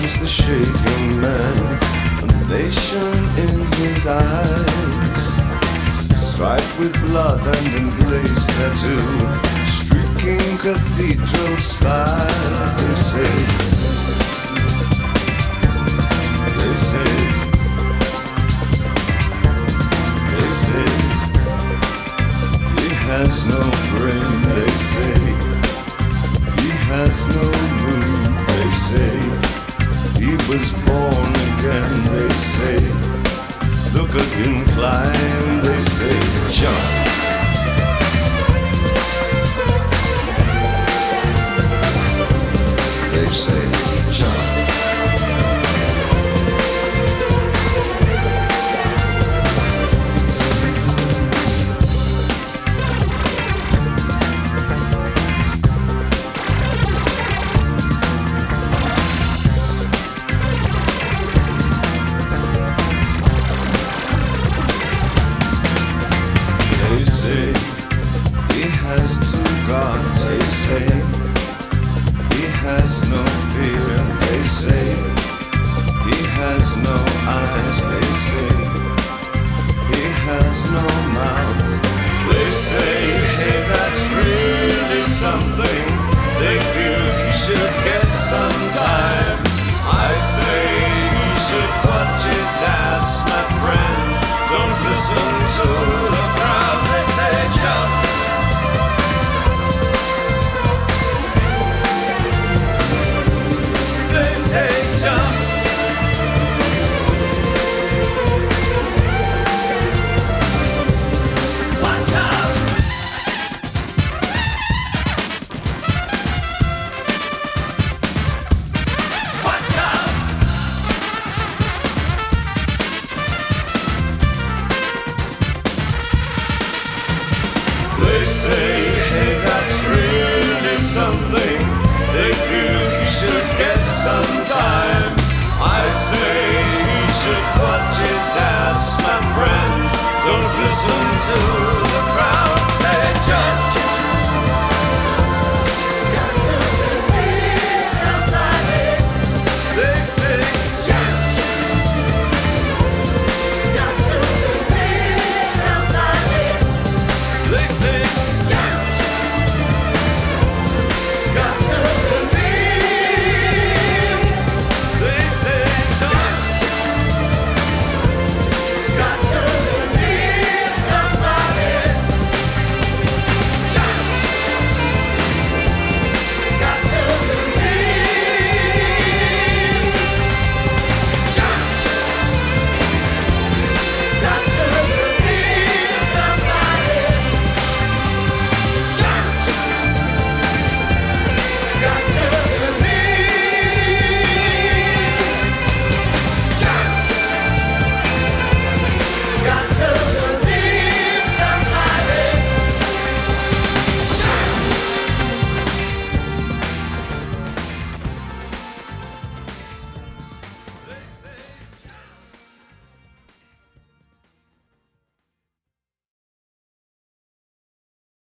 the shaking man, a nation in his eyes, striped with blood and emblazed tattoo, streaking cathedral style. They say, they say, they say, he has no brain. They say, he has no mood. They say, he was born again. They say, look at him climb. They say, jump. They say, jump. They say he has two gods. They say he has no fear. They say he has no eyes. They say he has no mouth. They say, hey, that's really something. They feel he should get some time. I say he should watch his ass, my friend. Don't listen to the crowd. They say, jump. They say, jump. Watch out. Watch out. They say, hey, that's really something. They feel he should get some time. I say he should watch his ass, my friend. Don't listen to the crowd. Say, jump.